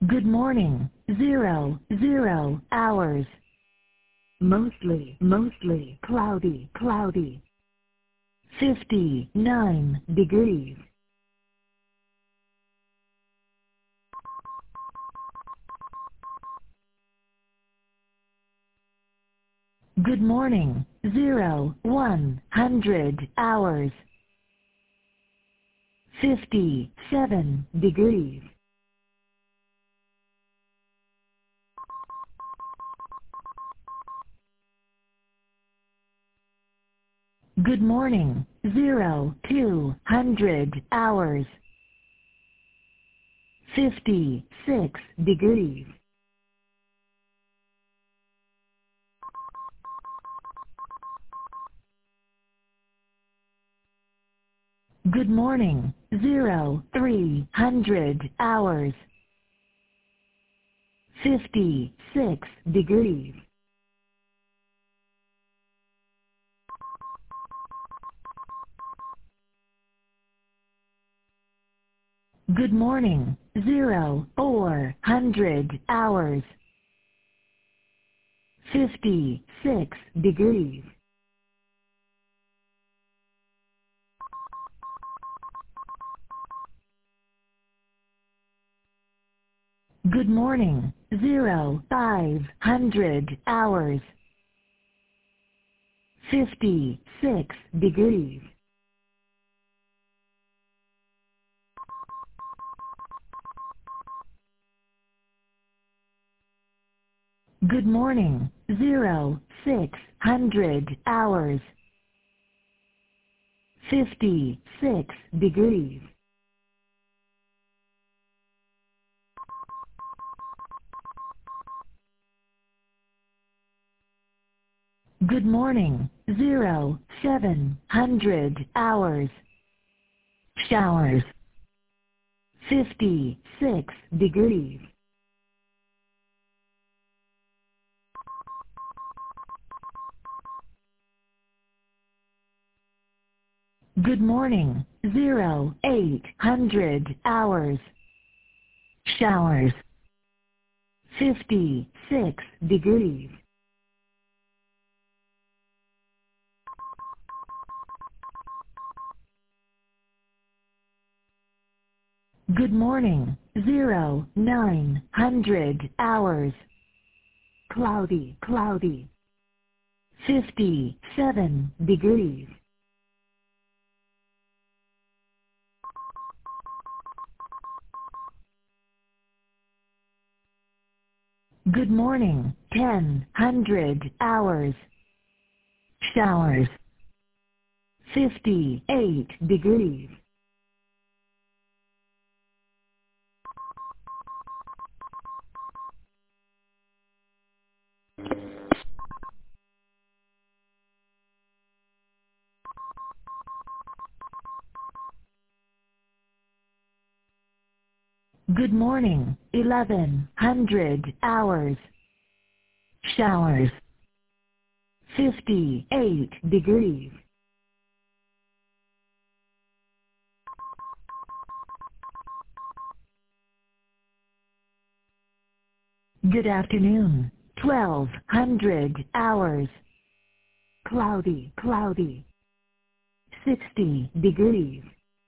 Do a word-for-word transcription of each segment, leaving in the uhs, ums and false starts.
Good morning. Zero, zero hours. Mostly, mostly cloudy, cloudy. fifty-nine degrees. Good morning. Zero, one hundred hours. fifty-seven degrees. Good morning. Zero, two hundred hours. fifty-six degrees. Good morning. Zero, three hundred hours. fifty-six degrees. Good morning. Zero, four hundred hours. fifty-six degrees. Good morning. Zero, five hundred hours. fifty-six degrees. Good morning. Zero, six hundred hours. fifty-six degrees. Good morning. Zero, seven hundred hours. Showers. fifty-six degrees. Good morning. Zero, eight hundred hours. Showers. fifty-six degrees. Good morning. Zero, nine hundred hours. Cloudy, cloudy. fifty-seven degrees. Good morning. Ten hundred hours. Showers. fifty-eight degrees. Good morning. Eleven hundred hours. Showers. fifty-eight degrees. Good afternoon. Twelve hundred hours. Cloudy, cloudy. Sixty degrees.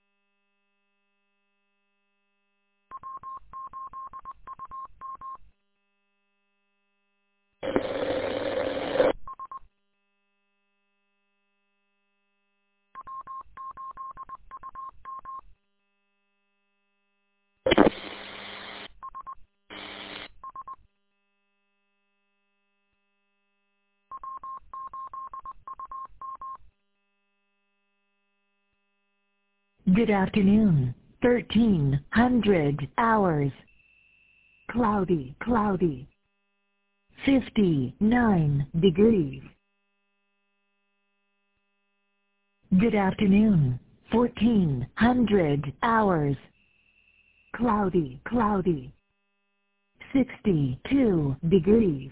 Good afternoon. Thirteen hundred hours. Cloudy, cloudy. Fifty-nine degrees. Good afternoon. Fourteen hundred hours. Cloudy, cloudy. Sixty-two degrees.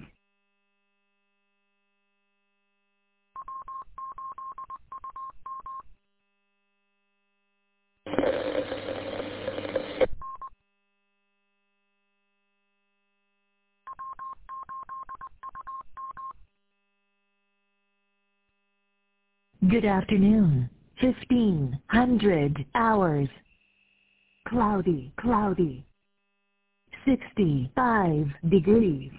Good afternoon. fifteen hundred hours. Cloudy, cloudy. sixty-five degrees.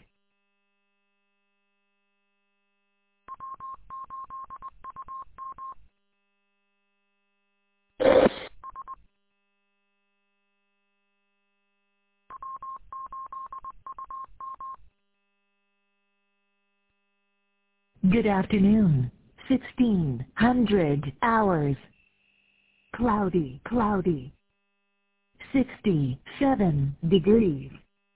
Good afternoon. sixteen hundred hours. Cloudy, cloudy. sixty-seven degrees.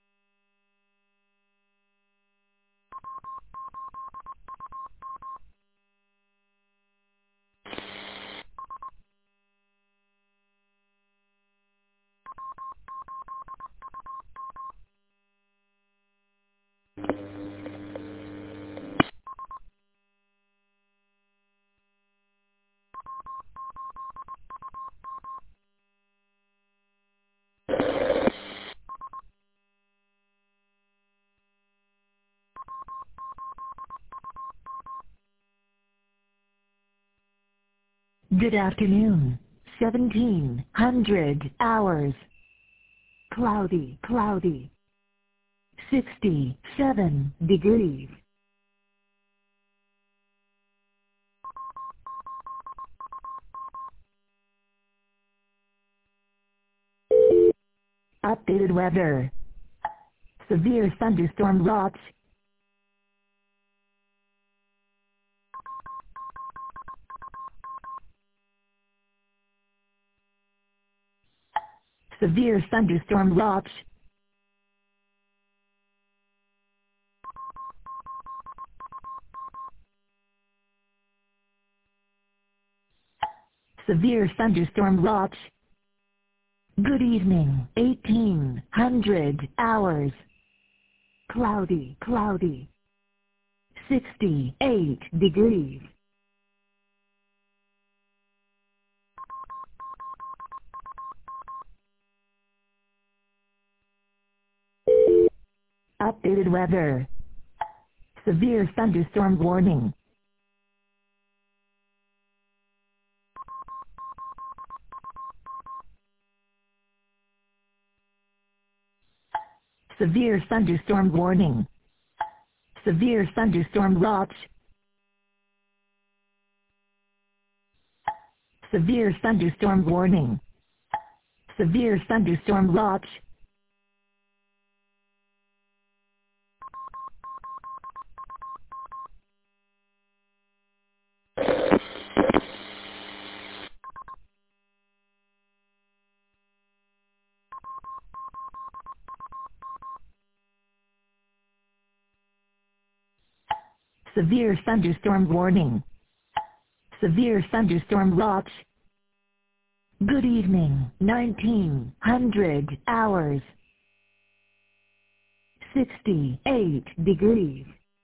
Good afternoon. seventeen hundred hours. Cloudy, cloudy. sixty-seven degrees. Updated weather. Severe thunderstorm watch. Severe thunderstorm watch. Severe thunderstorm watch. Good evening. eighteen hundred hours. Cloudy, cloudy. sixty-eight degrees. Updated weather. Severe thunderstorm warning. Severe thunderstorm warning. Severe thunderstorm watch. Severe thunderstorm warning. Severe thunderstorm watch. Severe thunderstorm warning. Severe thunderstorm watch. Good evening. nineteen hundred hours. sixty-eight degrees.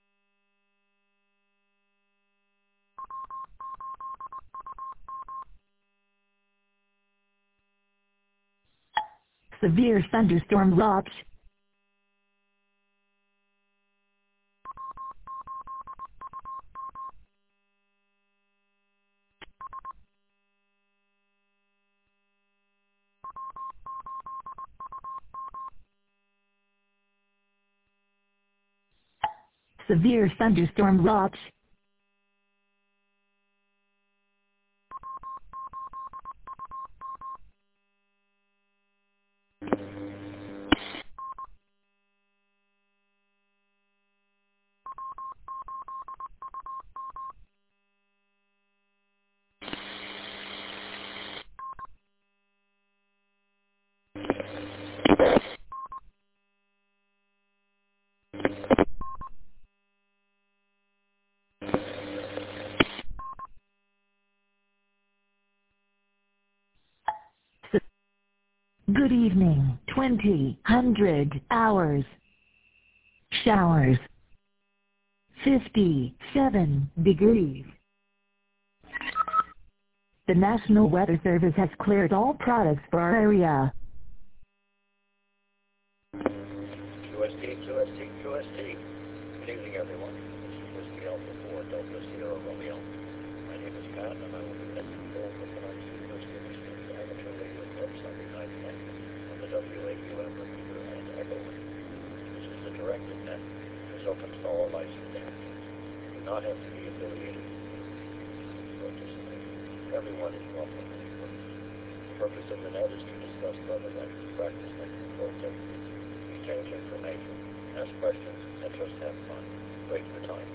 Severe thunderstorm watch. Severe thunderstorm watch. Good evening. twenty hundred hours. Showers. fifty-seven degrees. The National Weather Service has cleared all products for our area. Q S T, Q S T, Q S T. Good evening, everyone. This is Whiskey Alpha four, Delta Sierra Romeo. My name is Pat, and I will be net control for tonight's University of Michigan's amateur radio club Sunday night net on the W A U M repeater and echo link. This is the directed net. It is open to all licensed entities. You do not have to be affiliated to participate. Everyone is welcome. The purpose of the net is to discuss whether net practice net control techniques, exchange information, ask questions, and just have fun. Break the time.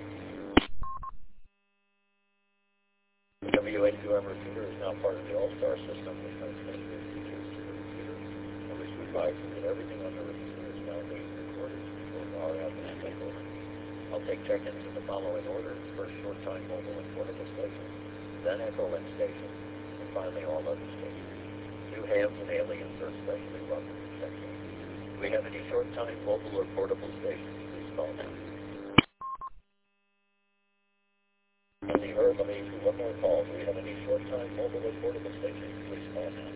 The W A U M repeater is now part of the All-Star system, which has many new features to the repeater. I wish to advise you that everything on the repeater is now being recorded for R F and echo link. I'll take check-ins in the following order: first short-time mobile and portable stations, then echo link stations, and finally all other stations. New hams and aliens are especially welcome to check in. Do we have any short-time mobile or portable stations? Please call now. Andy Herb, let me do one more call. Do we have any short-time mobile or portable stations? Please call now.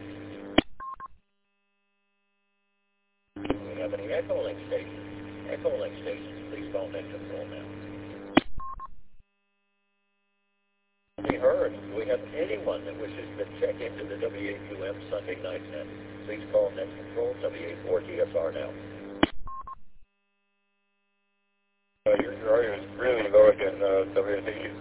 Do we have any echo link stations? Echo link stations, please call net control now. Andy Herb, do we have anyone that wishes to check into the W A U M Sunday night net? Please call net control W A four D S R now. Uh, your, your audio is really low again, uh, W S A U.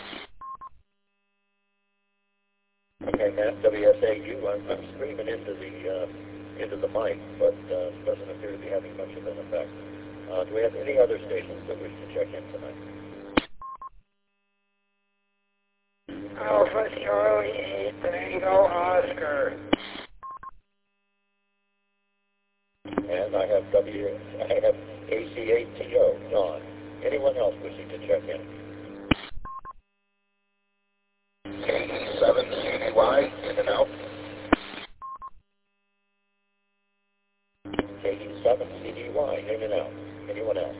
Okay, Matt, W S A U, I'm, I'm screaming into the uh, into the mic, but uh, doesn't appear to be having much of an effect. Uh, do we have any other stations that wish to check in tonight? Alpha Charlie eight Tango Oscar. And I have W, I have A C eight T O, John. Anyone else wishing to check in? K seven C D Y, in and out. K seven C D Y, in and out. Anyone else?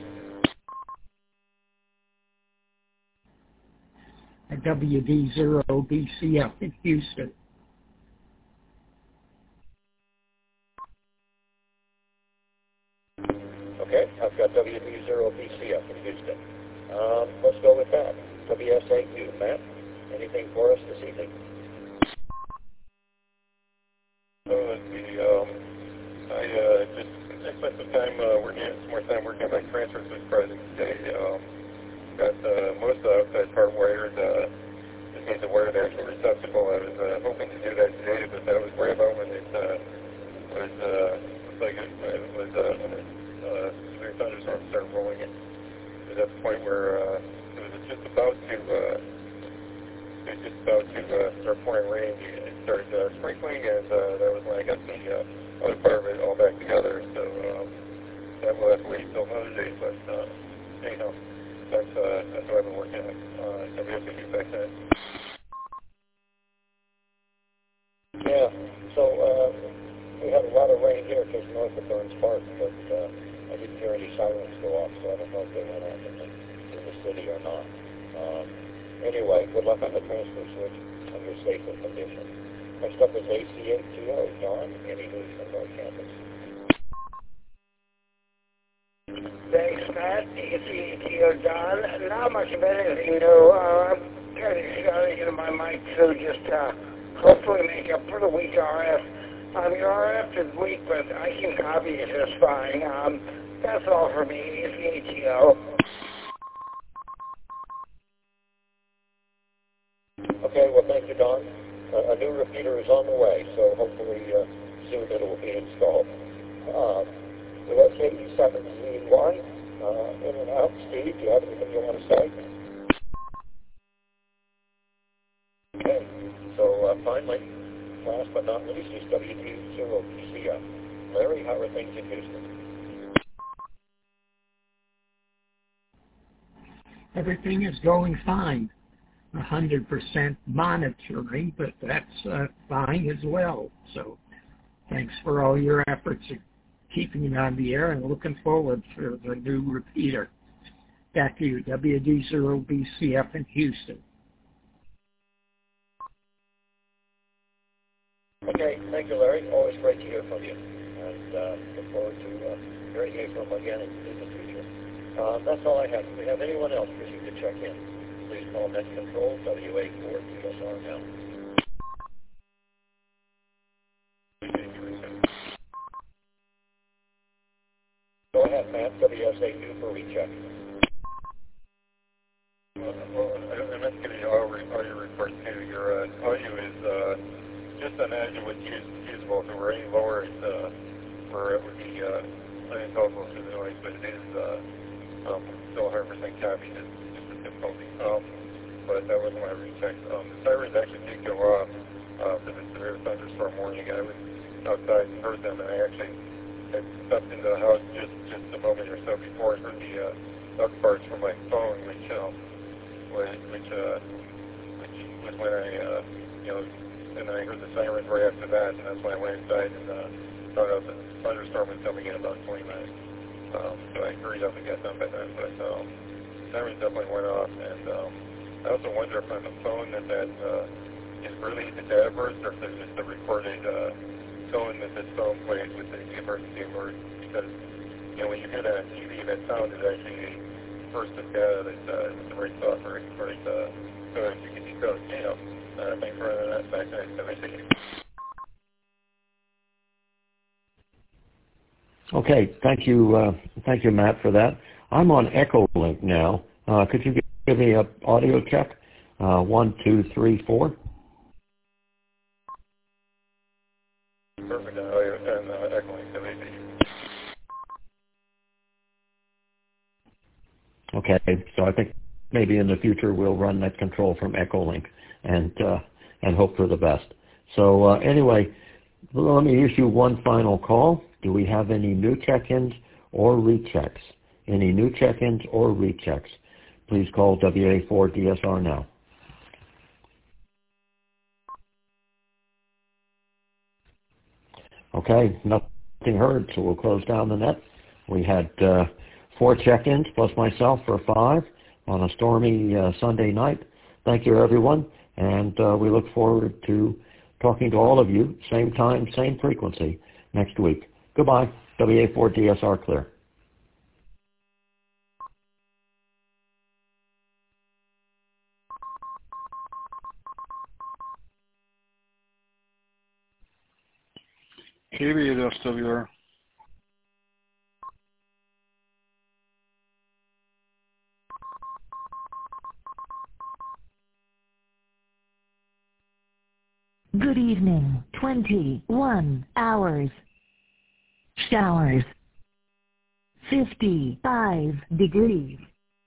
W D zero B C F in Houston. Okay, I've got W D zero B C F in Houston. Um, let's go with that. W S A U, Matt, anything for us this evening? So let's see, um, I uh, just I spent some time uh, working, some more time working on my transfer switch project today. Um, got uh, most of the outside part wired. Uh, just needs a wired actual receptacle. I was uh, hoping to do that today, but I was worried about when it uh, was uh, looks like it, it was uh, when it, uh, severe thunderstorms started rolling in. It was at the point where uh, it was just about to uh, it was just about to uh, start pouring rain. It started uh, sprinkling, and uh, that was when I got the uh, other part of it all back together. So um, that will have to wait until another day. But uh, anyhow, that's uh, that's what I've been working on. Uh, so we have to get back to that. Yeah, so uh, we had a lot of rain here just north of Burns Park, but uh, I didn't hear any sirens go off, so I don't know if they went off in the, in the city or not. Um, anyway, good luck on the transfer switch under safer conditions. Next up is A C eight T O. John, any news from North Campus? Thanks, Matt. A C eight T O John. Not much of anything new. Uh, I'm kind of shouting into my mic to just uh, hopefully make up for the weak R F. Um, your R F is weak, but I can copy it just fine. Um, that's all for me. A C eight T O. Okay, well, thank you, Don. Uh, a new repeater is on the way, so hopefully uh, soon it will be installed. Uh, so that's K seven C Y, uh, in and out. Steve, do you have anything you want to say? Okay, so uh, finally, last but not least, is W D zero B C F. Larry, how are things in Houston? Everything is going fine. one hundred percent monitoring, but that's uh, fine as well. So thanks for all your efforts of keeping it on the air and looking forward for the new repeater. Back to you, W D zero B C F in Houston. Okay, thank you, Larry. Always great to hear from you. And uh, look forward to uh, hearing you from again in, in the future. Uh, that's all I have. Do we have anyone else wishing to check in? Please call Net Control, W A four D S R now. Go ahead, Matt, W S A two for recheck. Well, I'm not getting all audio report too. Your uh, audio is uh, just on edge of what's usable. If it were any lower, it's, uh, where it would be uh, unintelligible through the noise, but it is uh, um, still one hundred percent copy. It's just a difficulty. Um, but that wasn't my recheck. Um, the sirens actually did go off uh, for the severe thunderstorm warning. I was outside and heard them, and I actually had stepped into the house just, just a moment or so before I heard the uh, duck barks from my phone, which um, which which, uh, which was when I uh, you know, and then I heard the sirens right after that, and that's when I went inside and uh, found out the thunderstorm was coming in about twenty minutes. Um, so I hurried up and got done by then, but um, the sirens definitely went off, and um, I also wonder if on the phone that that uh, is really the data burst, or if there's just a recorded uh, tone that this phone plays with the emergency alert, because you know, when you hear that on T V, that sound is actually a burst of data that uh, is the right software, right uh, so if you can decode, you know, uh, thanks for that back there. So I think Okay, thank you, uh, thank you, Matt, for that. I'm on Echolink now. Uh, could you give me an audio check? Uh, one, two, three, four. perfect audio and uh, Echolink. So maybe. Okay, so I think maybe in the future we'll run Net Control from Echolink and uh, and hope for the best. So uh, anyway, let me issue one final call. Do we have any new check-ins or rechecks? Any new check-ins or rechecks? Please call W A four D S R now. Okay, nothing heard, so we'll close down the net. We had uh, four check-ins plus myself for five on a stormy uh, Sunday night. Thank you, everyone, and uh, we look forward to talking to all of you, same time, same frequency, next week. Goodbye. W A four D S R clear. K B eight S W R. Good evening, twenty-one hours. Showers. fifty-five degrees.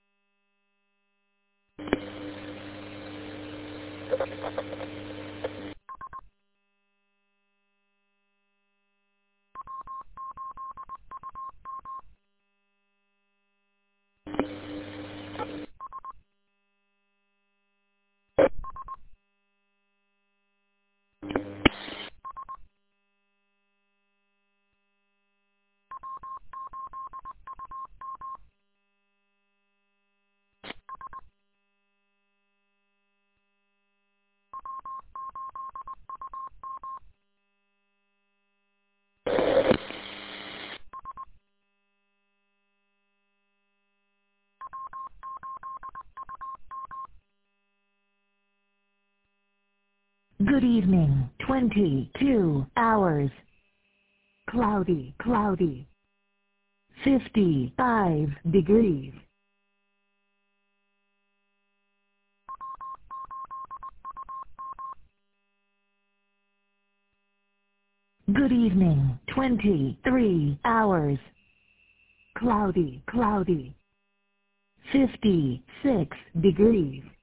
Good evening, twenty-two hours. Cloudy, cloudy. fifty-five degrees. Good evening, twenty-three hours. Cloudy, cloudy. fifty-six degrees.